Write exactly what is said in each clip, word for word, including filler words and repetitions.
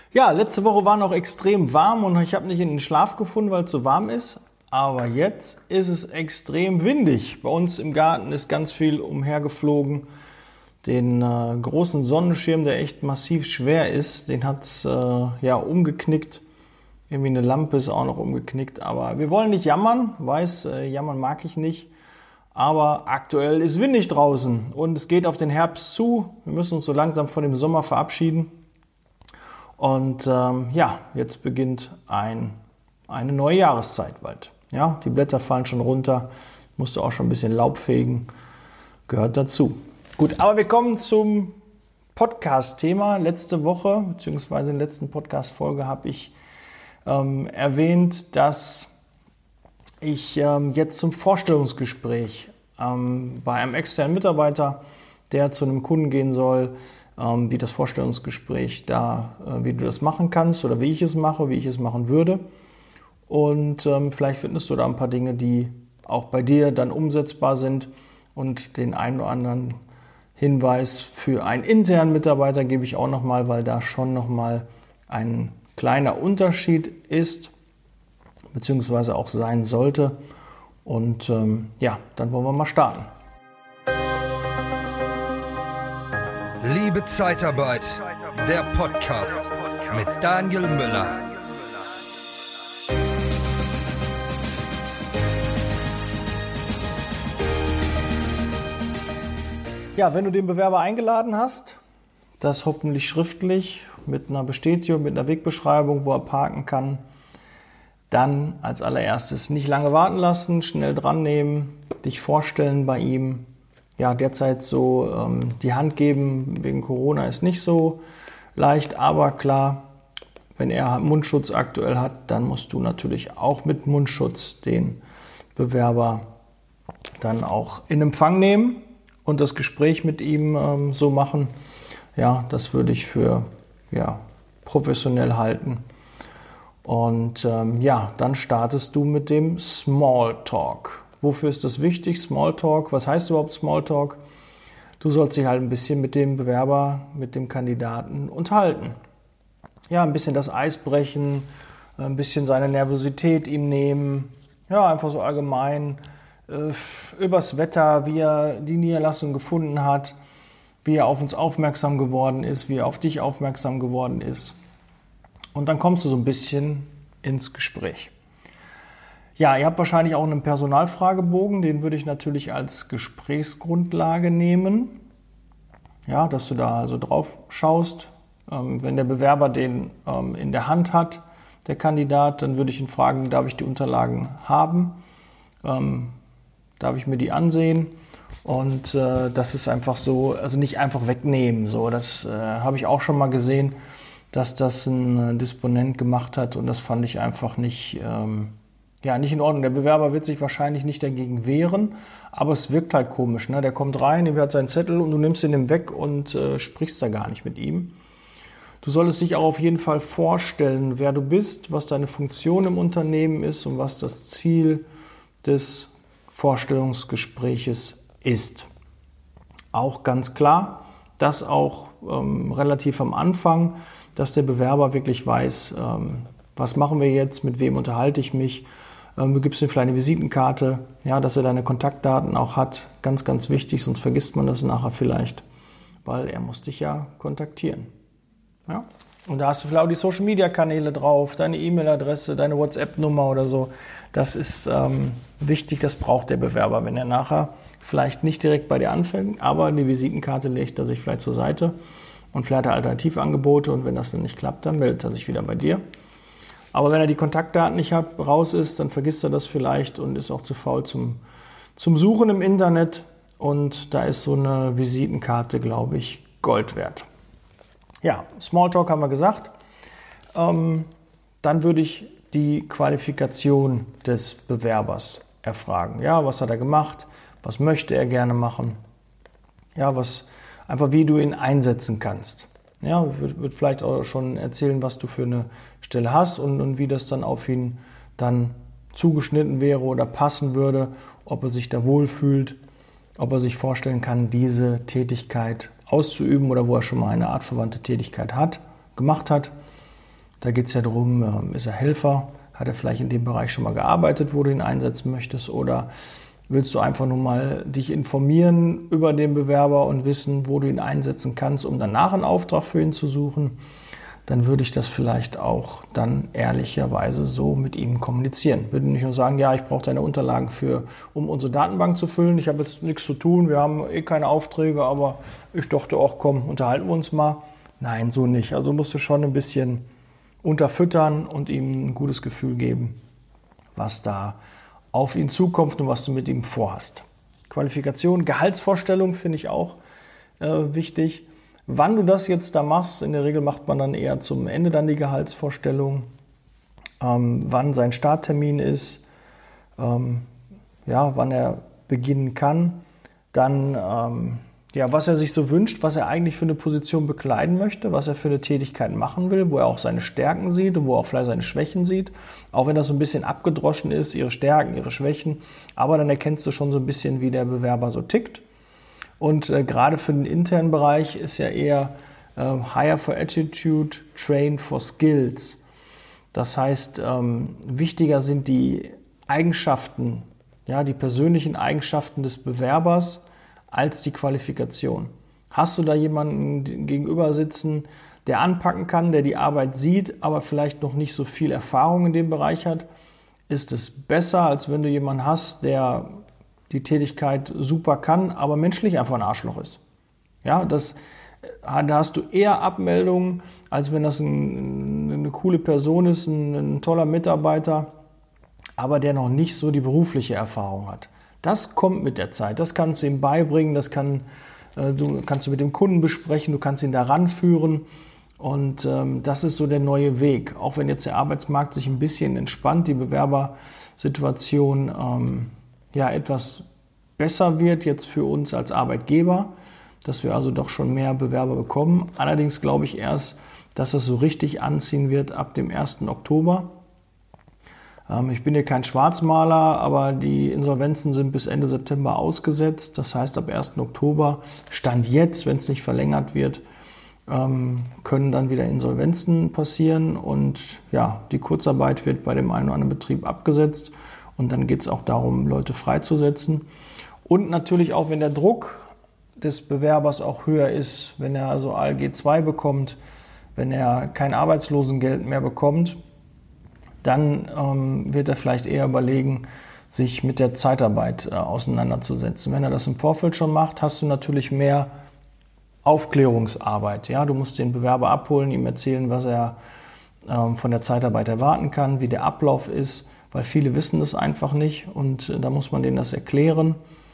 Ja, letzte Woche war noch extrem warm und ich habe nicht in den Schlaf gefunden, weil es so warm ist. Aber jetzt ist es extrem windig. Bei uns im Garten ist ganz viel umhergeflogen. Den äh, großen Sonnenschirm, der echt massiv schwer ist, den hat es äh, ja umgeknickt. Irgendwie eine Lampe ist auch noch umgeknickt. Aber wir wollen nicht jammern. Weiß, äh, jammern mag ich nicht. Aber aktuell ist windig draußen und es geht auf den Herbst zu. Wir müssen uns so langsam von dem Sommer verabschieden. Und ähm, ja, jetzt beginnt ein, eine neue Jahreszeit bald. Ja, die Blätter fallen schon runter, musste auch schon ein bisschen Laub fegen, gehört dazu. Gut, aber wir kommen zum Podcast-Thema. Letzte Woche, beziehungsweise in der letzten Podcast-Folge habe ich ähm, erwähnt, dass ich ähm, jetzt zum Vorstellungsgespräch ähm, bei einem externen Mitarbeiter, der zu einem Kunden gehen soll, wie das Vorstellungsgespräch da, wie du das machen kannst oder wie ich es mache, wie ich es machen würde. Und ähm, vielleicht findest du da ein paar Dinge, die auch bei dir dann umsetzbar sind. Und den einen oder anderen Hinweis für einen internen Mitarbeiter gebe ich auch nochmal, weil da schon nochmal ein kleiner Unterschied ist, beziehungsweise auch sein sollte. Und ähm, ja, dann wollen wir mal starten. Liebe Zeitarbeit, der Podcast mit Daniel Müller. Ja, wenn du den Bewerber eingeladen hast, das hoffentlich schriftlich mit einer Bestätigung, mit einer Wegbeschreibung, wo er parken kann, dann als allererstes nicht lange warten lassen, schnell dran nehmen, dich vorstellen bei ihm. Ja, derzeit so ähm, die Hand geben wegen Corona ist nicht so leicht, aber klar, wenn er Mundschutz aktuell hat, dann musst du natürlich auch mit Mundschutz den Bewerber dann auch in Empfang nehmen und das Gespräch mit ihm ähm, so machen. Ja, das würde ich für ja, professionell halten. Und ähm, ja, dann startest du mit dem Smalltalk. Wofür ist das wichtig? Smalltalk. Was heißt überhaupt Smalltalk? Du sollst dich halt ein bisschen mit dem Bewerber, mit dem Kandidaten unterhalten. Ja, ein bisschen das Eis brechen, ein bisschen seine Nervosität ihm nehmen. Ja, einfach so allgemein äh, übers Wetter, wie er die Niederlassung gefunden hat, wie er auf uns aufmerksam geworden ist, wie er auf dich aufmerksam geworden ist. Und dann kommst du so ein bisschen ins Gespräch. Ja, ihr habt wahrscheinlich auch einen Personalfragebogen, den würde ich natürlich als Gesprächsgrundlage nehmen. Ja, dass du da also drauf schaust. Ähm, wenn der Bewerber den ähm, in der Hand hat, der Kandidat, dann würde ich ihn fragen, darf ich die Unterlagen haben? Ähm, darf ich mir die ansehen? Und äh, das ist einfach so, also nicht einfach wegnehmen. So, das äh, habe ich auch schon mal gesehen, dass das ein äh, Disponent gemacht hat und das fand ich einfach nicht... Ähm, Ja, nicht in Ordnung. Der Bewerber wird sich wahrscheinlich nicht dagegen wehren, aber es wirkt halt komisch. Ne? Der kommt rein, er hat seinen Zettel und du nimmst ihn ihm weg und äh, sprichst da gar nicht mit ihm. Du solltest dich auch auf jeden Fall vorstellen, wer du bist, was deine Funktion im Unternehmen ist und was das Ziel des Vorstellungsgespräches ist. Auch ganz klar, das auch ähm, relativ am Anfang, dass der Bewerber wirklich weiß, ähm, was machen wir jetzt, mit wem unterhalte ich mich. Du gibst ihm vielleicht eine Visitenkarte, ja, dass er deine Kontaktdaten auch hat. Ganz, ganz wichtig, sonst vergisst man das nachher vielleicht, weil er muss dich ja kontaktieren. Ja? Und da hast du vielleicht auch die Social-Media-Kanäle drauf, deine E-Mail-Adresse, deine WhatsApp-Nummer oder so. Das ist ähm, wichtig, das braucht der Bewerber, wenn er nachher vielleicht nicht direkt bei dir anfängt, aber die Visitenkarte legt er sich vielleicht zur Seite und vielleicht hat er Alternativangebote und wenn das dann nicht klappt, dann meldet er sich wieder bei dir. Aber wenn er die Kontaktdaten nicht hat, raus ist, dann vergisst er das vielleicht und ist auch zu faul zum, zum Suchen im Internet. Und da ist so eine Visitenkarte, glaube ich, Gold wert. Ja, Smalltalk haben wir gesagt. Ähm, dann würde ich die Qualifikation des Bewerbers erfragen. Ja, was hat er gemacht? Was möchte er gerne machen? Ja, was, einfach wie du ihn einsetzen kannst. Ja, wird, wird vielleicht auch schon erzählen, was du für eine Stelle hast und, und wie das dann auf ihn dann zugeschnitten wäre oder passen würde, ob er sich da wohlfühlt, ob er sich vorstellen kann, diese Tätigkeit auszuüben oder wo er schon mal eine artverwandte Tätigkeit hat, gemacht hat. Da geht es ja darum, ist er Helfer? Hat er vielleicht in dem Bereich schon mal gearbeitet, wo du ihn einsetzen möchtest? Oder willst du einfach nur mal dich informieren über den Bewerber und wissen, wo du ihn einsetzen kannst, um danach einen Auftrag für ihn zu suchen? Dann würde ich das vielleicht auch dann ehrlicherweise so mit ihm kommunizieren. Würde nicht nur sagen, ja, ich brauche deine Unterlagen, für, um unsere Datenbank zu füllen. Ich habe jetzt nichts zu tun, wir haben eh keine Aufträge, aber ich dachte auch, komm, unterhalten wir uns mal. Nein, so nicht. Also musst du schon ein bisschen unterfüttern und ihm ein gutes Gefühl geben, was da auf ihn zukommt und was du mit ihm vorhast. Qualifikation, Gehaltsvorstellung finde ich auch äh, wichtig. Wann du das jetzt da machst, in der Regel macht man dann eher zum Ende dann die Gehaltsvorstellung, ähm, wann sein Starttermin ist, ähm, ja, wann er beginnen kann, dann ähm, ja, was er sich so wünscht, was er eigentlich für eine Position bekleiden möchte, was er für eine Tätigkeit machen will, wo er auch seine Stärken sieht und wo er auch vielleicht seine Schwächen sieht, auch wenn das so ein bisschen abgedroschen ist, ihre Stärken, ihre Schwächen, aber dann erkennst du schon so ein bisschen, wie der Bewerber so tickt. Und äh, gerade für den internen Bereich ist ja eher äh, Hire for Attitude, Train for Skills. Das heißt, ähm, wichtiger sind die Eigenschaften, ja, die persönlichen Eigenschaften des Bewerbers als die Qualifikation. Hast du da jemanden gegenüber sitzen, der anpacken kann, der die Arbeit sieht, aber vielleicht noch nicht so viel Erfahrung in dem Bereich hat, ist es besser, als wenn du jemanden hast, der die Tätigkeit super kann, aber menschlich einfach ein Arschloch ist. Ja, das, da hast du eher Abmeldungen, als wenn das ein, eine coole Person ist, ein, ein toller Mitarbeiter, aber der noch nicht so die berufliche Erfahrung hat. Das kommt mit der Zeit, das kannst du ihm beibringen, das kann, äh, du kannst du mit dem Kunden besprechen, du kannst ihn da ranführen und ähm, das ist so der neue Weg. Auch wenn jetzt der Arbeitsmarkt sich ein bisschen entspannt, die Bewerbersituation ähm, ja etwas besser wird jetzt für uns als Arbeitgeber, dass wir also doch schon mehr Bewerber bekommen. Allerdings glaube ich erst, dass es so richtig anziehen wird ab dem ersten Oktober. Ähm, ich bin hier kein Schwarzmaler, aber die Insolvenzen sind bis Ende September ausgesetzt. Das heißt, ab ersten Oktober, Stand jetzt, wenn es nicht verlängert wird, ähm, können dann wieder Insolvenzen passieren und ja, die Kurzarbeit wird bei dem einen oder anderen Betrieb abgesetzt. Und dann geht es auch darum, Leute freizusetzen. Und natürlich auch, wenn der Druck des Bewerbers auch höher ist, wenn er also A L G zwei bekommt, wenn er kein Arbeitslosengeld mehr bekommt, dann ähm, wird er vielleicht eher überlegen, sich mit der Zeitarbeit äh, auseinanderzusetzen. Wenn er das im Vorfeld schon macht, hast du natürlich mehr Aufklärungsarbeit. Ja? Du musst den Bewerber abholen, ihm erzählen, was er ähm, von der Zeitarbeit erwarten kann, wie der Ablauf ist, weil viele wissen das einfach nicht und da muss man denen das erklären,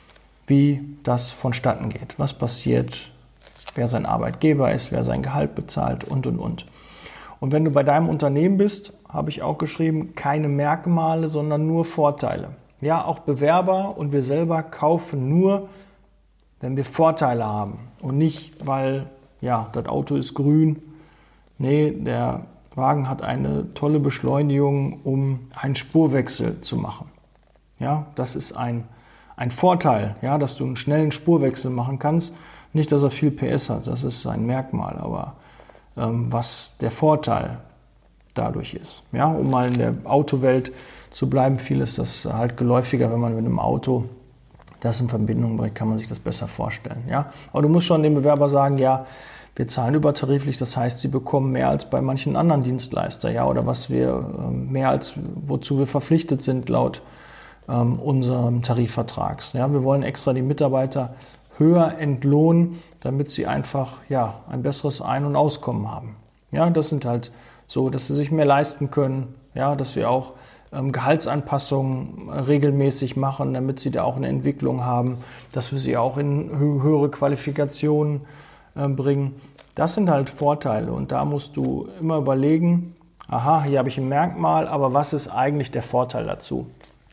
wie das vonstatten geht, was passiert, wer sein Arbeitgeber ist, wer sein Gehalt bezahlt und, und, und. Und wenn du bei deinem Unternehmen bist, habe ich auch geschrieben, keine Merkmale, sondern nur Vorteile. Ja, auch Bewerber und wir selber kaufen nur, wenn wir Vorteile haben und nicht, weil, ja, das Auto ist grün, nee, der Wagen hat eine tolle Beschleunigung, um einen Spurwechsel zu machen. Ja, das ist ein, ein Vorteil, ja, dass du einen schnellen Spurwechsel machen kannst. Nicht, dass er viel P S hat, das ist ein Merkmal, aber ähm, was der Vorteil dadurch ist. Ja, um mal in der Autowelt zu bleiben, viel ist das halt geläufiger, wenn man mit einem Auto das in Verbindung bringt, kann man sich das besser vorstellen. Ja, aber du musst schon dem Bewerber sagen, ja, wir zahlen übertariflich, das heißt, sie bekommen mehr als bei manchen anderen Dienstleistern, ja, oder was wir mehr als wozu wir verpflichtet sind laut ähm, unserem Tarifvertrags. Ja, wir wollen extra die Mitarbeiter höher entlohnen, damit sie einfach ja ein besseres Ein- und Auskommen haben. Ja, das sind halt so, dass sie sich mehr leisten können, ja, dass wir auch ähm, Gehaltsanpassungen regelmäßig machen, damit sie da auch eine Entwicklung haben, dass wir sie auch in hö- höhere Qualifikationen bringen. Das sind halt Vorteile und da musst du immer überlegen, aha, hier habe ich ein Merkmal, aber was ist eigentlich der Vorteil dazu?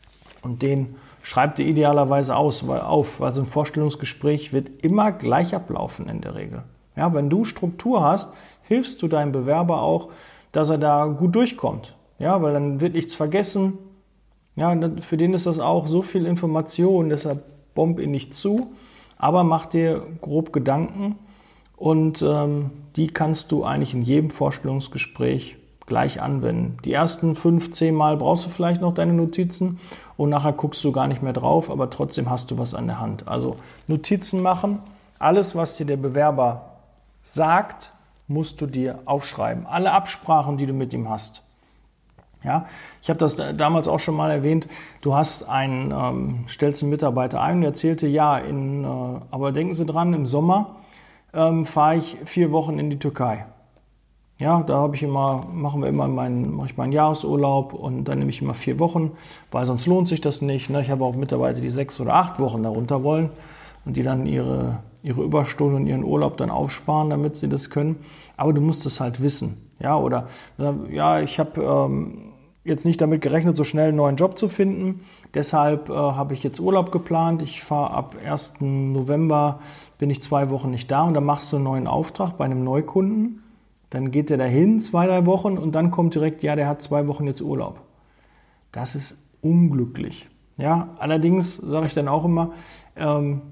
Und den schreib dir idealerweise aus, weil auf, weil so ein Vorstellungsgespräch wird immer gleich ablaufen in der Regel. Ja, wenn du Struktur hast, hilfst du deinem Bewerber auch, dass er da gut durchkommt. Ja, weil dann wird nichts vergessen. Ja, für den ist das auch so viel Information, deshalb bomb ihn nicht zu, aber mach dir grob Gedanken. Und ähm, die kannst du eigentlich in jedem Vorstellungsgespräch gleich anwenden. Die ersten fünf, zehn Mal brauchst du vielleicht noch deine Notizen und nachher guckst du gar nicht mehr drauf, aber trotzdem hast du was an der Hand. Also Notizen machen, alles, was dir der Bewerber sagt, musst du dir aufschreiben. Alle Absprachen, die du mit ihm hast. Ja, ich habe das damals auch schon mal erwähnt. Du hast einen, ähm, stellst einen Mitarbeiter ein und erzählte, ja, in, äh, aber denken Sie dran, im Sommer ähm, fahre ich vier Wochen in die Türkei. Ja, da habe ich immer, machen wir immer meinen, mache ich meinen Jahresurlaub und dann nehme ich immer vier Wochen, weil sonst lohnt sich das nicht. Ne? Ich habe auch Mitarbeiter, die sechs oder acht Wochen darunter wollen und die dann ihre, ihre Überstunden und ihren Urlaub dann aufsparen, damit sie das können. Aber du musst es halt wissen. Ja, oder ja, ich habe ähm, jetzt nicht damit gerechnet, so schnell einen neuen Job zu finden. Deshalb äh, habe ich jetzt Urlaub geplant. Ich fahre ab ersten November, bin ich zwei Wochen nicht da und dann machst du einen neuen Auftrag bei einem Neukunden. Dann geht der dahin, zwei, drei Wochen und dann kommt direkt, ja, der hat zwei Wochen jetzt Urlaub. Das ist unglücklich. Ja, allerdings sage ich dann auch immer, ähm,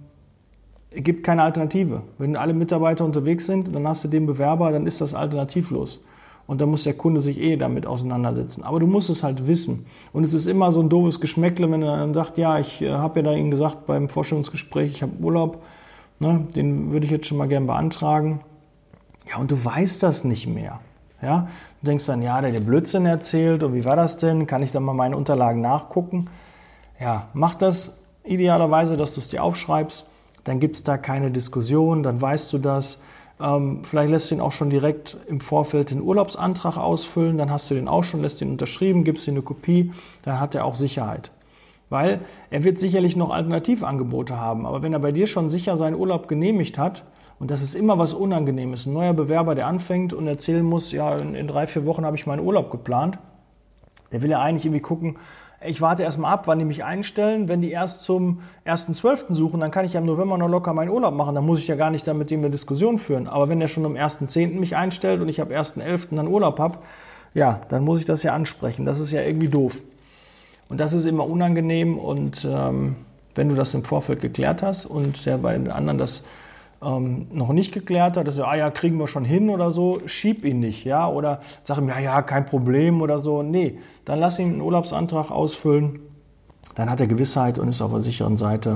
es gibt keine Alternative. Wenn alle Mitarbeiter unterwegs sind, dann hast du den Bewerber, dann ist das alternativlos. Und dann muss der Kunde sich eh damit auseinandersetzen. Aber du musst es halt wissen. Und es ist immer so ein doofes Geschmäckle, wenn er dann sagt, ja, ich äh, habe ja da Ihnen gesagt beim Vorstellungsgespräch, ich habe Urlaub, ne, den würde ich jetzt schon mal gern beantragen. Ja, und du weißt das nicht mehr. Ja? Du denkst dann, ja, der hat Blödsinn erzählt und wie war das denn? Kann ich dann mal meine Unterlagen nachgucken? Ja, mach das idealerweise, dass du es dir aufschreibst. Dann gibt es da keine Diskussion, dann weißt du das. Ähm, vielleicht lässt du ihn auch schon direkt im Vorfeld den Urlaubsantrag ausfüllen. Dann hast du den auch schon, lässt ihn unterschrieben, gibst ihm eine Kopie. Dann hat er auch Sicherheit. Weil er wird sicherlich noch Alternativangebote haben. Aber wenn er bei dir schon sicher seinen Urlaub genehmigt hat, und das ist immer was Unangenehmes. Ein neuer Bewerber, der anfängt und erzählen muss, ja, in, in drei, vier Wochen habe ich meinen Urlaub geplant. Der will ja eigentlich irgendwie gucken, ich warte erst mal ab, wann die mich einstellen. Wenn die erst zum ersten zwölften suchen, dann kann ich ja im November noch locker meinen Urlaub machen. Dann muss ich ja gar nicht da mit dem eine Diskussion führen. Aber wenn der schon am ersten zehnten mich einstellt und ich ab ersten elften dann Urlaub habe, ja, dann muss ich das ja ansprechen. Das ist ja irgendwie doof. Und das ist immer unangenehm. Und ähm, wenn du das im Vorfeld geklärt hast und der bei den anderen das Ähm, noch nicht geklärt hat, dass er, ah ja, kriegen wir schon hin oder so, schieb ihn nicht, ja, oder sag ihm, ja, ja, kein Problem oder so, nee, dann lass ihn einen Urlaubsantrag ausfüllen, dann hat er Gewissheit und ist auf der sicheren Seite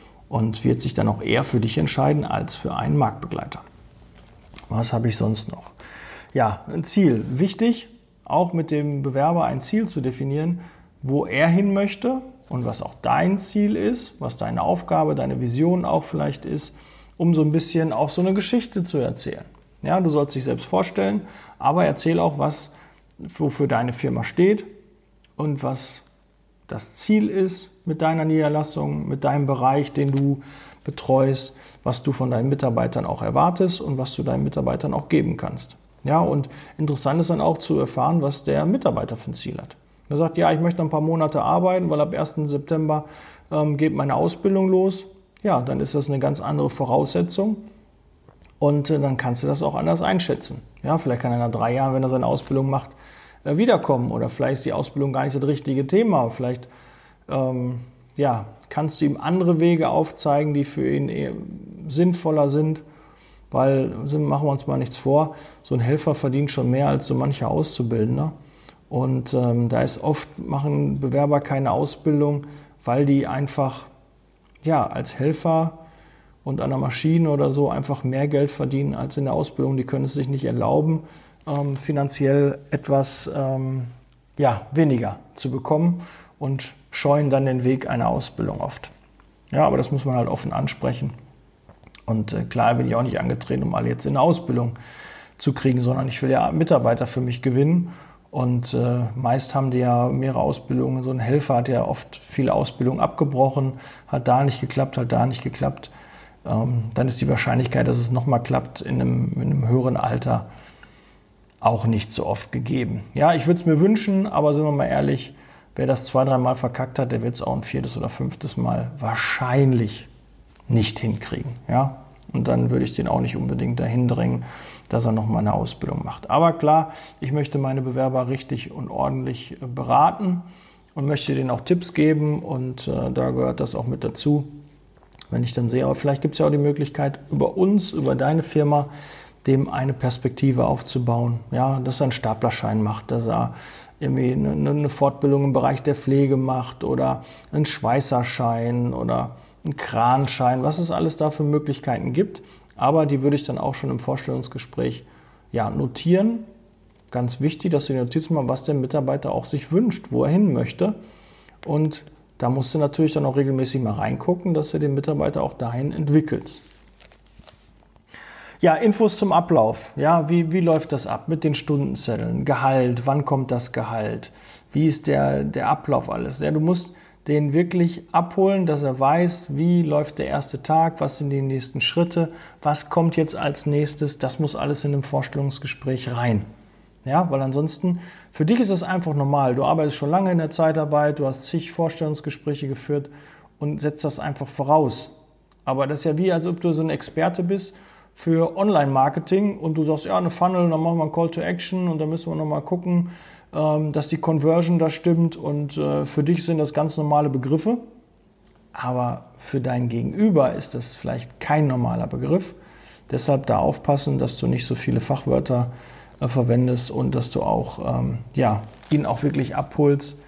und wird sich dann auch eher für dich entscheiden als für einen Marktbegleiter. Was habe ich sonst noch? Ja, ein Ziel, wichtig, auch mit dem Bewerber ein Ziel zu definieren, wo er hin möchte und was auch dein Ziel ist, was deine Aufgabe, deine Vision auch vielleicht ist, um so ein bisschen auch so eine Geschichte zu erzählen. Ja, du sollst dich selbst vorstellen, aber erzähl auch, was wofür deine Firma steht und was das Ziel ist mit deiner Niederlassung, mit deinem Bereich, den du betreust, was du von deinen Mitarbeitern auch erwartest und was du deinen Mitarbeitern auch geben kannst. Ja, und interessant ist dann auch zu erfahren, was der Mitarbeiter für ein Ziel hat. Er sagt, ja, ich möchte noch ein paar Monate arbeiten, weil ab ersten September ähm, geht meine Ausbildung los. Ja, dann ist das eine ganz andere Voraussetzung und äh, dann kannst du das auch anders einschätzen. Ja, vielleicht kann er nach drei Jahren, wenn er seine Ausbildung macht, äh, wiederkommen oder vielleicht ist die Ausbildung gar nicht das richtige Thema. Vielleicht ähm, ja, kannst du ihm andere Wege aufzeigen, die für ihn eher sinnvoller sind, weil, machen wir uns mal nichts vor, so ein Helfer verdient schon mehr als so mancher Auszubildender und ähm, da ist oft, machen Bewerber keine Ausbildung, weil die einfach ja, als Helfer und an der Maschine oder so einfach mehr Geld verdienen als in der Ausbildung. Die können es sich nicht erlauben, ähm, finanziell etwas ähm, ja, weniger zu bekommen und scheuen dann den Weg einer Ausbildung oft. Ja, aber das muss man halt offen ansprechen. Und äh, klar bin ich auch nicht angetreten, um alle jetzt in eine Ausbildung zu kriegen, sondern ich will ja Mitarbeiter für mich gewinnen. Und äh, meist haben die ja mehrere Ausbildungen. So ein Helfer hat ja oft viele Ausbildungen abgebrochen, hat da nicht geklappt, hat da nicht geklappt. Ähm, dann ist die Wahrscheinlichkeit, dass es nochmal klappt, in einem, in einem höheren Alter auch nicht so oft gegeben. Ja, ich würde es mir wünschen, aber sind wir mal ehrlich, wer das zwei, dreimal verkackt hat, der wird es auch ein viertes oder fünftes Mal wahrscheinlich nicht hinkriegen. Ja? Und dann würde ich den auch nicht unbedingt dahin drängen, dass er nochmal eine Ausbildung macht. Aber klar, ich möchte meine Bewerber richtig und ordentlich beraten und möchte denen auch Tipps geben und äh, da gehört das auch mit dazu. Wenn ich dann sehe, aber vielleicht gibt es ja auch die Möglichkeit, über uns, über deine Firma, dem eine Perspektive aufzubauen. Ja, dass er einen Staplerschein macht, dass er irgendwie eine, eine Fortbildung im Bereich der Pflege macht oder einen Schweißerschein oder einen Kranschein, was es alles da für Möglichkeiten gibt. Aber die würde ich dann auch schon im Vorstellungsgespräch ja, notieren. Ganz wichtig, dass du die Notizen machst, was der Mitarbeiter auch sich wünscht, wo er hin möchte. Und da musst du natürlich dann auch regelmäßig mal reingucken, dass du den Mitarbeiter auch dahin entwickelst. Ja, Infos zum Ablauf. Ja, wie, wie läuft das ab mit den Stundenzetteln? Gehalt, wann kommt das Gehalt? Wie ist der, der Ablauf alles? Ja, du musst den wirklich abholen, dass er weiß, wie läuft der erste Tag, was sind die nächsten Schritte, was kommt jetzt als nächstes. Das muss alles in einem Vorstellungsgespräch rein. Ja, weil ansonsten, für dich ist es einfach normal. Du arbeitest schon lange in der Zeitarbeit, du hast zig Vorstellungsgespräche geführt und setzt das einfach voraus. Aber das ist ja wie, als ob du so ein Experte bist für Online-Marketing und du sagst, ja, eine Funnel, dann machen wir ein Call to Action und dann müssen wir nochmal gucken, dass die Conversion da stimmt und für dich sind das ganz normale Begriffe. Aber für dein Gegenüber ist das vielleicht kein normaler Begriff. Deshalb da aufpassen, dass du nicht so viele Fachwörter verwendest und dass du auch ähm, ja, ihn auch wirklich abholst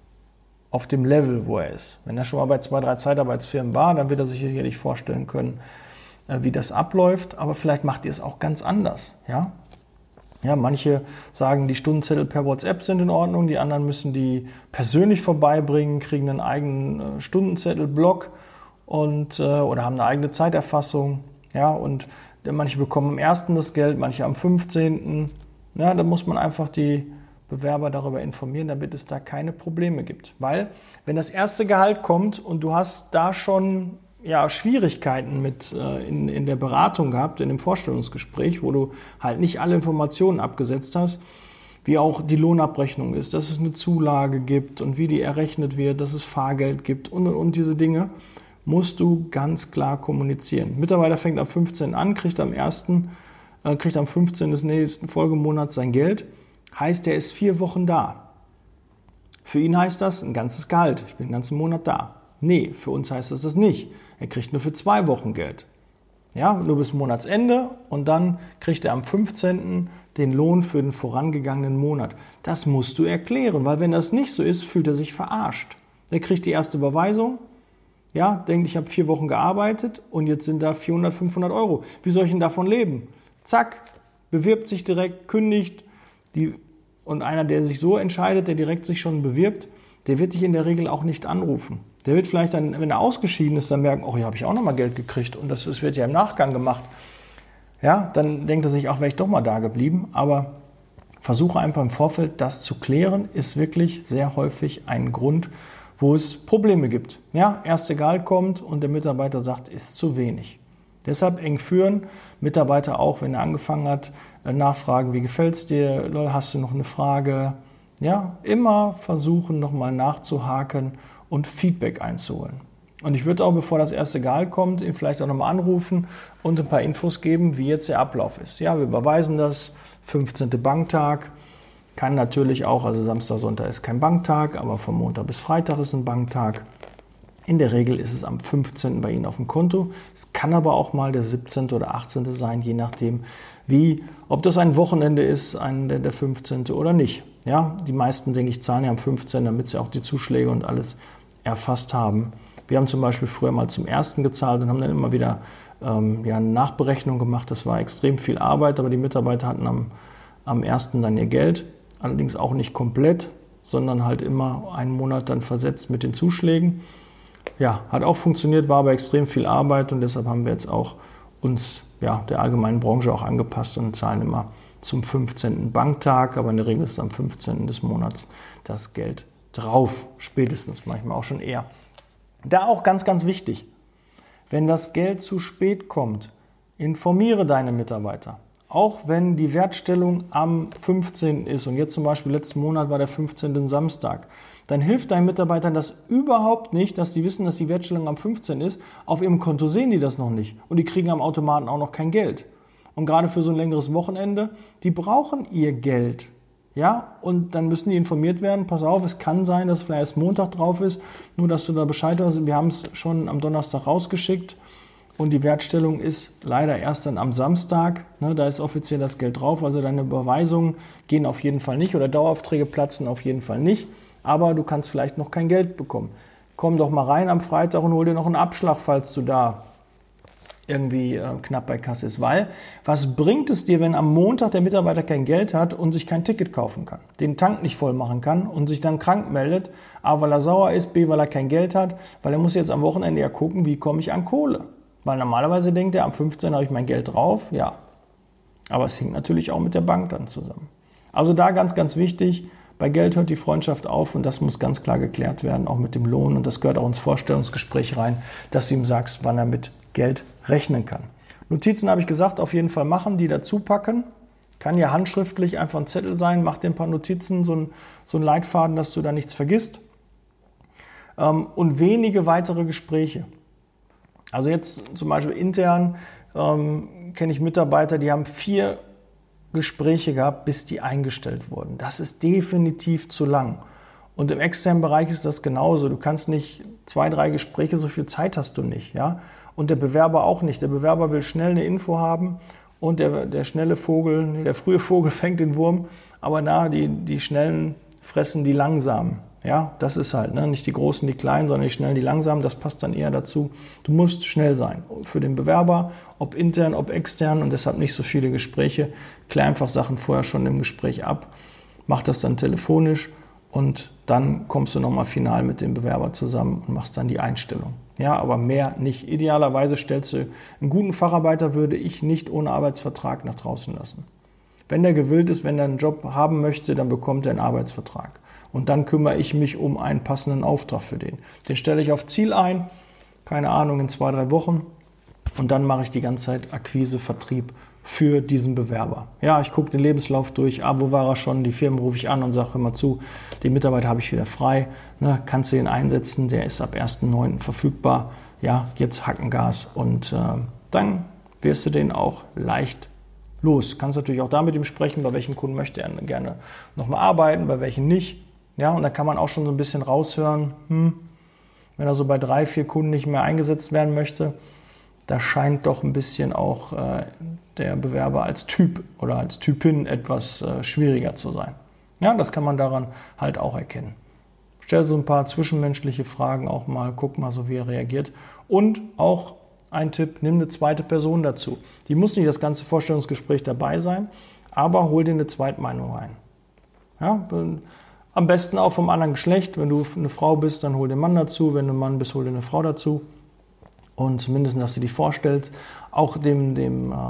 auf dem Level, wo er ist. Wenn er schon mal bei zwei, drei Zeitarbeitsfirmen war, dann wird er sich sicherlich vorstellen können, äh, wie das abläuft, aber vielleicht macht ihr es auch ganz anders. Ja? Ja, manche sagen, die Stundenzettel per WhatsApp sind in Ordnung, die anderen müssen die persönlich vorbeibringen, kriegen einen eigenen äh, Stundenzettelblock und, äh, oder haben eine eigene Zeiterfassung. Ja, und manche bekommen am ersten das Geld, manche am fünfzehnten Ja, da muss man einfach die Bewerber darüber informieren, damit es da keine Probleme gibt. Weil, wenn das erste Gehalt kommt und du hast da schon ja, Schwierigkeiten mit äh, in, in der Beratung gehabt, in dem Vorstellungsgespräch, wo du halt nicht alle Informationen abgesetzt hast, wie auch die Lohnabrechnung ist, dass es eine Zulage gibt und wie die errechnet wird, dass es Fahrgeld gibt und, und, und diese Dinge, musst du ganz klar kommunizieren. Mitarbeiter fängt am fünfzehnten an, kriegt am ersten kriegt am fünfzehnten des nächsten Folgemonats sein Geld, heißt, er ist vier Wochen da. Für ihn heißt das ein ganzes Gehalt, ich bin den ganzen Monat da. Nee, für uns heißt das das nicht. Er kriegt nur für zwei Wochen Geld. Ja, nur bis Monatsende und dann kriegt er am fünfzehnten den Lohn für den vorangegangenen Monat. Das musst du erklären, weil wenn das nicht so ist, fühlt er sich verarscht. Er kriegt die erste Überweisung, ja, denkt, ich habe vier Wochen gearbeitet und jetzt sind da vierhundert, fünfhundert Euro. Wie soll ich denn davon leben? Zack, bewirbt sich direkt, kündigt. Die, und einer, der sich so entscheidet, der direkt sich schon bewirbt, der wird dich in der Regel auch nicht anrufen. Der wird vielleicht dann, wenn er ausgeschieden ist, dann merken, oh, hier habe ich auch nochmal Geld gekriegt und das, das wird ja im Nachgang gemacht. Ja, dann denkt er sich, ach, wäre ich doch mal da geblieben. Aber versuche einfach im Vorfeld, das zu klären, ist wirklich sehr häufig ein Grund, wo es Probleme gibt. Ja, erste Gehalt kommt und der Mitarbeiter sagt, ist zu wenig. Deshalb eng führen, Mitarbeiter auch, wenn er angefangen hat, nachfragen, wie gefällt es dir, hast du noch eine Frage? Ja, immer versuchen, nochmal nachzuhaken und Feedback einzuholen. Und ich würde auch, bevor das erste Gehalt kommt, ihn vielleicht auch nochmal anrufen und ein paar Infos geben, wie jetzt der Ablauf ist. Ja, wir überweisen das, fünfzehnten Banktag, kann natürlich auch, also Samstag, Sonntag ist kein Banktag, aber von Montag bis Freitag ist ein Banktag. In der Regel ist es am fünfzehnten bei Ihnen auf dem Konto. Es kann aber auch mal der siebzehnte oder achtzehnte sein, je nachdem, wie, ob das ein Wochenende ist, ein, der, der fünfzehnte oder nicht. Ja, die meisten, denke ich, zahlen ja am fünfzehnten, damit sie auch die Zuschläge und alles erfasst haben. Wir haben zum Beispiel früher mal zum ersten gezahlt und haben dann immer wieder ähm, ja, eine Nachberechnung gemacht. Das war extrem viel Arbeit, aber die Mitarbeiter hatten am, am ersten dann ihr Geld. Allerdings auch nicht komplett, sondern halt immer einen Monat dann versetzt mit den Zuschlägen. Ja, hat auch funktioniert, war aber extrem viel Arbeit und deshalb haben wir jetzt auch uns ja, der allgemeinen Branche auch angepasst und zahlen immer zum fünfzehnten Banktag, aber in der Regel ist am fünfzehnten des Monats das Geld drauf, spätestens, manchmal auch schon eher. Da auch ganz, ganz wichtig, wenn das Geld zu spät kommt, informiere deine Mitarbeiter. Auch wenn die Wertstellung am fünfzehnten ist und jetzt zum Beispiel letzten Monat war der fünfzehnte Samstag, dann hilft deinen Mitarbeitern das überhaupt nicht, dass die wissen, dass die Wertstellung am fünfzehnten ist. Auf ihrem Konto sehen die das noch nicht und die kriegen am Automaten auch noch kein Geld. Und gerade für so ein längeres Wochenende, die brauchen ihr Geld. Ja, und dann müssen die informiert werden, pass auf, es kann sein, dass vielleicht erst Montag drauf ist, nur dass du da Bescheid hast. Wir haben es schon am Donnerstag rausgeschickt. und die Wertstellung ist leider erst dann am Samstag. Ne, da ist offiziell das Geld drauf, also deine Überweisungen gehen auf jeden Fall nicht oder Daueraufträge platzen auf jeden Fall nicht. Aber du kannst vielleicht noch kein Geld bekommen. Komm doch mal rein am Freitag und hol dir noch einen Abschlag, falls du da irgendwie äh, knapp bei Kasse ist. Weil, was bringt es dir, wenn am Montag der Mitarbeiter kein Geld hat und sich kein Ticket kaufen kann, den Tank nicht voll machen kann und sich dann krank meldet, A, weil er sauer ist, B, weil er kein Geld hat, weil er muss jetzt am Wochenende ja gucken, wie komme ich an Kohle. Weil normalerweise denkt er, am fünfzehnten habe ich mein Geld drauf, ja. Aber es hängt natürlich auch mit der Bank dann zusammen. Also da ganz, ganz wichtig, bei Geld hört die Freundschaft auf und das muss ganz klar geklärt werden, auch mit dem Lohn. Und das gehört auch ins Vorstellungsgespräch rein, dass du ihm sagst, wann er mit Geld rechnen kann. Notizen habe ich gesagt, auf jeden Fall machen, die dazu packen. Kann ja handschriftlich einfach ein Zettel sein, mach dir ein paar Notizen, so ein, so ein Leitfaden, dass du da nichts vergisst. Ähm, und wenige weitere Gespräche. Also jetzt zum Beispiel intern ähm, kenne ich Mitarbeiter, die haben vier Gespräche gehabt, bis die eingestellt wurden. Das ist definitiv zu lang. Und im externen Bereich ist das genauso. Du kannst nicht zwei, drei Gespräche, so viel Zeit hast du nicht. Ja? Und der Bewerber auch nicht. Der Bewerber will schnell eine Info haben und der, der schnelle Vogel, der frühe Vogel fängt den Wurm, aber na, die, die Schnellen fressen die Langsamen. Ja, das ist halt, ne? Nicht die Großen, die Kleinen, sondern die Schnellen, die Langsamen, das passt dann eher dazu. Du musst schnell sein. Für den Bewerber, ob intern, ob extern und deshalb nicht so viele Gespräche. Klär einfach Sachen vorher schon im Gespräch ab. Mach das dann telefonisch und dann kommst du nochmal final mit dem Bewerber zusammen und machst dann die Einstellung. Ja, aber mehr nicht. Idealerweise stellst du einen guten Facharbeiter, würde ich nicht ohne Arbeitsvertrag nach draußen lassen. Wenn der gewillt ist, wenn er einen Job haben möchte, dann bekommt er einen Arbeitsvertrag. Und dann kümmere ich mich um einen passenden Auftrag für den. Den stelle ich auf Ziel ein, keine Ahnung, in zwei, drei Wochen. Und dann mache ich die ganze Zeit Akquise, Vertrieb für diesen Bewerber. Ja, ich gucke den Lebenslauf durch, ah, wo war er schon, die Firmen rufe ich an und sage immer zu, den Mitarbeiter habe ich wieder frei, ne, kannst du ihn einsetzen, der ist ab ersten neunten verfügbar. Ja, jetzt Hackengas und äh, dann wirst du den auch leicht los. Kannst natürlich auch da mit ihm sprechen, bei welchen Kunden möchte er gerne nochmal arbeiten, bei welchen nicht. Ja, und da kann man auch schon so ein bisschen raushören, hm, wenn er so bei drei, vier Kunden nicht mehr eingesetzt werden möchte, da scheint doch ein bisschen auch äh, der Bewerber als Typ oder als Typin etwas äh, schwieriger zu sein. Ja, das kann man daran halt auch erkennen. Stell so ein paar zwischenmenschliche Fragen auch mal, guck mal so, wie er reagiert. Und auch ein Tipp, nimm eine zweite Person dazu. Die muss nicht das ganze Vorstellungsgespräch dabei sein, aber hol dir eine Zweitmeinung rein. Ja, am besten auch vom anderen Geschlecht. Wenn du eine Frau bist, dann hol den Mann dazu. Wenn du ein Mann bist, hol dir eine Frau dazu. Und zumindest, dass du die vorstellst. Auch dem, dem, äh,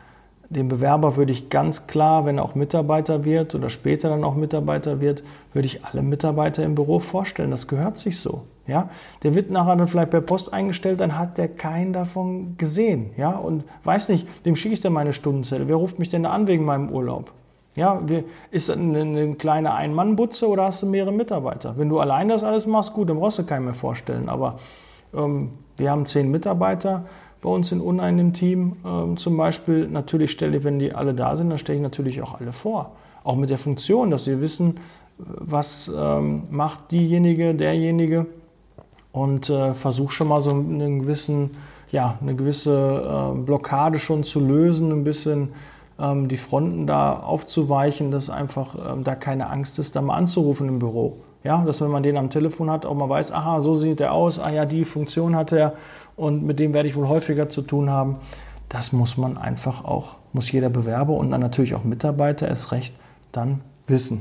dem Bewerber würde ich ganz klar, wenn er auch Mitarbeiter wird oder später dann auch Mitarbeiter wird, würde ich alle Mitarbeiter im Büro vorstellen. Das gehört sich so. Ja? Der wird nachher dann vielleicht per Post eingestellt, dann hat der keinen davon gesehen. Ja? Und weiß nicht, dem schicke ich dann meine Stundenzettel. Wer ruft mich denn da an wegen meinem Urlaub? Ja, ist das eine, eine kleine Ein-Mann-Butze oder hast du mehrere Mitarbeiter? Wenn du allein das alles machst, gut, dann brauchst du keinen mehr vorstellen. Aber ähm, wir haben zehn Mitarbeiter bei uns in Unrein im Team ähm, zum Beispiel. Natürlich stelle ich, wenn die alle da sind, dann stelle ich natürlich auch alle vor. Auch mit der Funktion, dass sie wissen, was ähm, macht diejenige, derjenige und äh, versuche schon mal so einen gewissen, ja, eine gewisse äh, Blockade schon zu lösen, ein bisschen die Fronten da aufzuweichen, dass einfach ähm, da keine Angst ist, da mal anzurufen im Büro. Ja, dass wenn man den am Telefon hat, auch mal weiß, aha, so sieht er aus, ah ja, die Funktion hat er und mit dem werde ich wohl häufiger zu tun haben. Das muss man einfach auch, muss jeder Bewerber und dann natürlich auch Mitarbeiter erst recht dann wissen.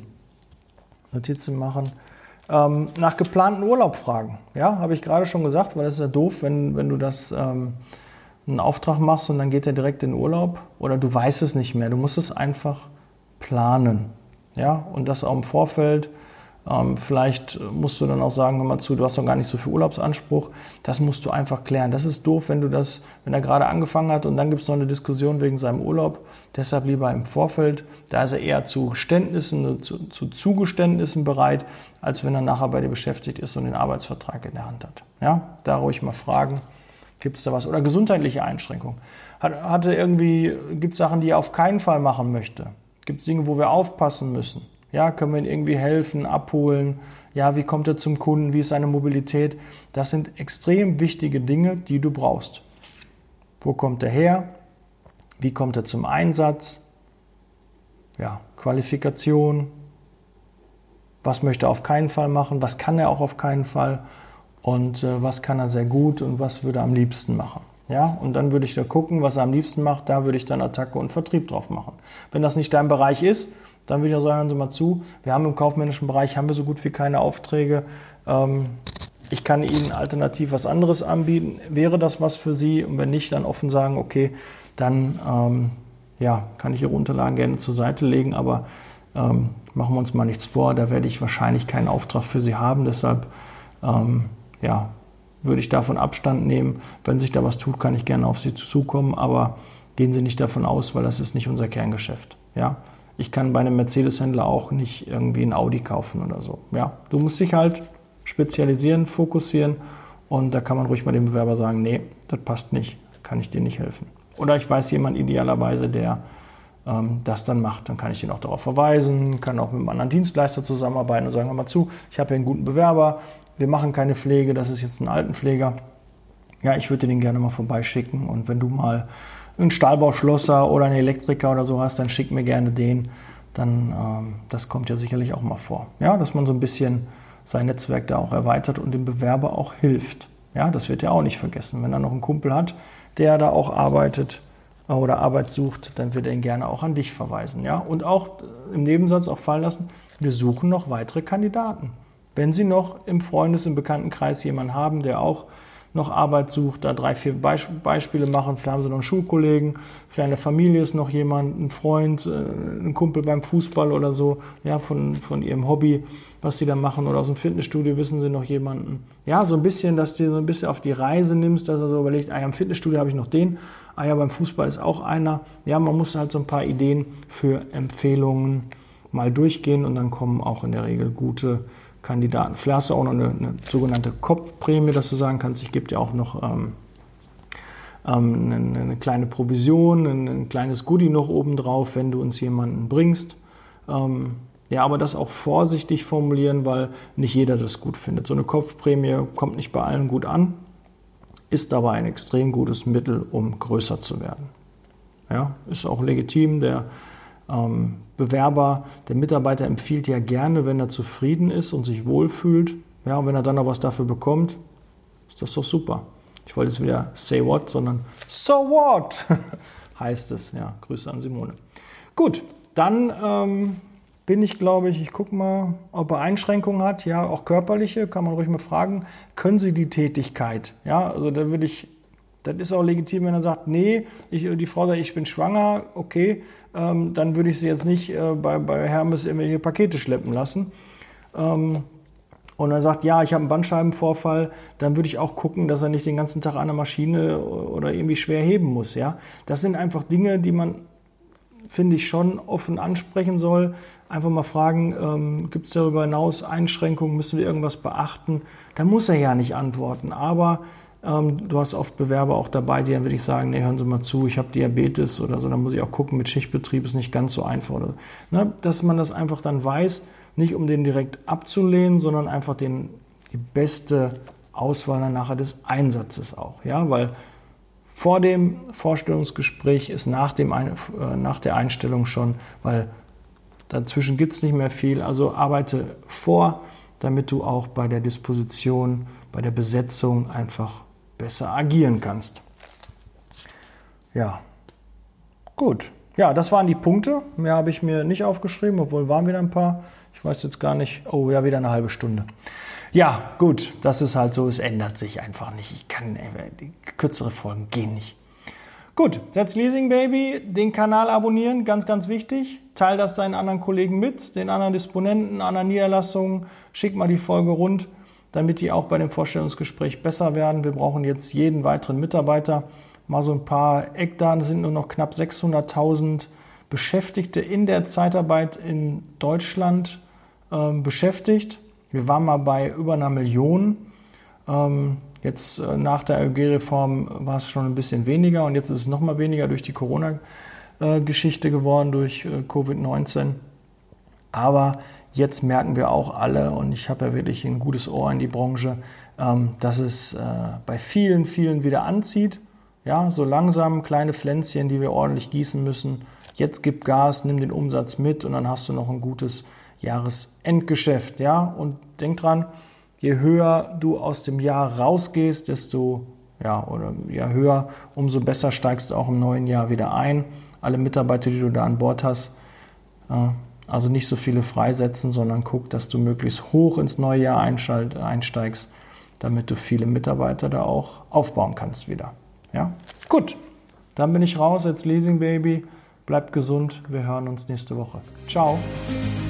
Notizen machen. Ähm, nach geplanten Urlaub fragen. Ja, habe ich gerade schon gesagt, weil das ist ja doof, wenn, wenn du das ähm, einen Auftrag machst und dann geht er direkt in Urlaub oder du weißt es nicht mehr. Du musst es einfach planen. Ja? Und das auch im Vorfeld. Ähm, vielleicht musst du dann auch sagen, hör mal zu, du hast doch gar nicht so viel Urlaubsanspruch. Das musst du einfach klären. Das ist doof, wenn du das, wenn er gerade angefangen hat und dann gibt es noch eine Diskussion wegen seinem Urlaub. Deshalb lieber im Vorfeld. Da ist er eher zu Geständnissen, zu, zu Zugeständnissen bereit, als wenn er nachher bei dir beschäftigt ist und den Arbeitsvertrag in der Hand hat. Ja? Da ruhig mal fragen. Gibt es da was? Oder gesundheitliche Einschränkungen. Hat, hatte irgendwie, gibt es Sachen, die er auf keinen Fall machen möchte? Gibt es Dinge, wo wir aufpassen müssen? Ja, können wir ihm irgendwie helfen, abholen? Ja, wie kommt er zum Kunden? Wie ist seine Mobilität? Das sind extrem wichtige Dinge, die du brauchst. Wo kommt er her? Wie kommt er zum Einsatz? Ja, Qualifikation. Was möchte er auf keinen Fall machen? Was kann er auch auf keinen Fall? Und äh, was kann er sehr gut und was würde er am liebsten machen? Ja, und dann würde ich da gucken, was er am liebsten macht. Da würde ich dann Attacke und Vertrieb drauf machen. Wenn das nicht dein Bereich ist, dann würde ich auch sagen, hören Sie mal zu. Wir haben im kaufmännischen Bereich haben wir so gut wie keine Aufträge. Ähm, ich kann Ihnen alternativ was anderes anbieten. Wäre das was für Sie? Und wenn nicht, dann offen sagen, okay, dann ähm, ja, kann ich Ihre Unterlagen gerne zur Seite legen, aber ähm, machen wir uns mal nichts vor. Da werde ich wahrscheinlich keinen Auftrag für Sie haben. Deshalb ähm, ja, würde ich davon Abstand nehmen. Wenn sich da was tut, kann ich gerne auf Sie zukommen, aber gehen Sie nicht davon aus, weil das ist nicht unser Kerngeschäft. Ja? Ich kann bei einem Mercedes-Händler auch nicht irgendwie ein Audi kaufen oder so. Ja? Du musst dich halt spezialisieren, fokussieren und da kann man ruhig mal dem Bewerber sagen, nee, das passt nicht, kann ich dir nicht helfen. Oder ich weiß jemand idealerweise, der ähm, das dann macht, dann kann ich ihn auch darauf verweisen, kann auch mit einem anderen Dienstleister zusammenarbeiten und sagen, hör mal zu, ich habe hier einen guten Bewerber, wir machen keine Pflege, das ist jetzt ein Altenpfleger. Ja, ich würde den gerne mal vorbeischicken und wenn du mal einen Stahlbauschlosser oder einen Elektriker oder so hast, dann schick mir gerne den. Dann, ähm, das kommt ja sicherlich auch mal vor. Ja, dass man so ein bisschen sein Netzwerk da auch erweitert und dem Bewerber auch hilft. Ja, das wird ja auch nicht vergessen. Wenn er noch einen Kumpel hat, der da auch arbeitet äh, oder Arbeit sucht, dann wird er ihn gerne auch an dich verweisen. Ja, und auch im Nebensatz auch fallen lassen, wir suchen noch weitere Kandidaten. Wenn Sie noch im Freundes-, im Bekanntenkreis jemanden haben, der auch noch Arbeit sucht, da drei, vier Beisp- Beispiele machen, vielleicht haben Sie noch einen Schulkollegen, vielleicht in der Familie ist noch jemand, ein Freund, ein Kumpel beim Fußball oder so, ja, von, von Ihrem Hobby, was Sie da machen, oder aus dem Fitnessstudio wissen Sie noch jemanden. Ja, so ein bisschen, dass du so ein bisschen auf die Reise nimmst, dass er so überlegt, ah ja, im Fitnessstudio habe ich noch den, ah ja, beim Fußball ist auch einer. Ja, man muss halt so ein paar Ideen für Empfehlungen mal durchgehen und dann kommen auch in der Regel gute Kandidaten. Vielleicht hast du auch noch eine, eine sogenannte Kopfprämie, dass du sagen kannst, ich gebe dir auch noch ähm, ähm, eine, eine kleine Provision, ein, ein kleines Goodie noch obendrauf, wenn du uns jemanden bringst. Ähm, ja, aber das auch vorsichtig formulieren, weil nicht jeder das gut findet. So eine Kopfprämie kommt nicht bei allen gut an, ist aber ein extrem gutes Mittel, um größer zu werden. Ja, ist auch legitim. Der Ähm, Bewerber, der Mitarbeiter empfiehlt ja gerne, wenn er zufrieden ist und sich wohlfühlt. Ja, und wenn er dann noch was dafür bekommt, ist das doch super. Ich wollte jetzt wieder say what, sondern so what heißt es. Ja, Grüße an Simone. Gut, dann ähm, bin ich, glaube ich, ich gucke mal, ob er Einschränkungen hat. Ja, auch körperliche, kann man ruhig mal fragen. Können Sie die Tätigkeit? Ja, also da würde ich, das ist auch legitim, wenn er sagt, nee, ich, die Frau sagt, ich bin schwanger, okay, ähm, dann würde ich sie jetzt nicht äh, bei, bei Hermes irgendwelche Pakete schleppen lassen. Ähm, und er sagt, ja, ich habe einen Bandscheibenvorfall, dann würde ich auch gucken, dass er nicht den ganzen Tag an der Maschine oder irgendwie schwer heben muss. Ja? Das sind einfach Dinge, die man, finde ich, schon offen ansprechen soll. Einfach mal fragen, ähm, gibt es darüber hinaus Einschränkungen, müssen wir irgendwas beachten? Da muss er ja nicht antworten, aber du hast oft Bewerber auch dabei, die dann würde ich sagen, nee, hören Sie mal zu, ich habe Diabetes oder so, dann muss ich auch gucken, mit Schichtbetrieb ist nicht ganz so einfach. Oder, ne, dass man das einfach dann weiß, nicht um den direkt abzulehnen, sondern einfach den, die beste Auswahl dann nachher des Einsatzes auch. Ja? Weil vor dem Vorstellungsgespräch ist nach, dem Ein- äh, nach der Einstellung schon, weil dazwischen gibt es nicht mehr viel, also arbeite vor, damit du auch bei der Disposition, bei der Besetzung einfach besser agieren kannst. Ja, gut. Ja, das waren die Punkte. Mehr habe ich mir nicht aufgeschrieben, obwohl waren wieder ein paar. Ich weiß jetzt gar nicht. Oh, ja, wieder eine halbe Stunde. Ja, gut, das ist halt so. Es ändert sich einfach nicht. Ich kann, die kürzere Folgen gehen nicht. Gut, That's Leasing Baby, den Kanal abonnieren, ganz, ganz wichtig. Teil das deinen anderen Kollegen mit, den anderen Disponenten, anderen Niederlassungen. Schick mal die Folge rund, damit die auch bei dem Vorstellungsgespräch besser werden. Wir brauchen jetzt jeden weiteren Mitarbeiter. Mal so ein paar Eckdaten, es sind nur noch knapp sechshunderttausend Beschäftigte in der Zeitarbeit in Deutschland ähm, beschäftigt. Wir waren mal bei über einer Million. Ähm, jetzt äh, nach der A G-Reform war es schon ein bisschen weniger und jetzt ist es noch mal weniger durch die Corona-Geschichte geworden, durch äh, Covid neunzehn. Aber jetzt merken wir auch alle, und ich habe ja wirklich ein gutes Ohr in die Branche, dass es bei vielen, vielen wieder anzieht. Ja, so langsam kleine Pflänzchen, die wir ordentlich gießen müssen. Jetzt gib Gas, nimm den Umsatz mit und dann hast du noch ein gutes Jahresendgeschäft. Ja, und denk dran, je höher du aus dem Jahr rausgehst, desto ja, oder je höher, umso besser steigst du auch im neuen Jahr wieder ein. Alle Mitarbeiter, die du da an Bord hast, also nicht so viele freisetzen, sondern guck, dass du möglichst hoch ins neue Jahr einsteigst, damit du viele Mitarbeiter da auch aufbauen kannst wieder. Ja? Gut, dann bin ich raus als Leasing Baby. Bleibt gesund, wir hören uns nächste Woche. Ciao.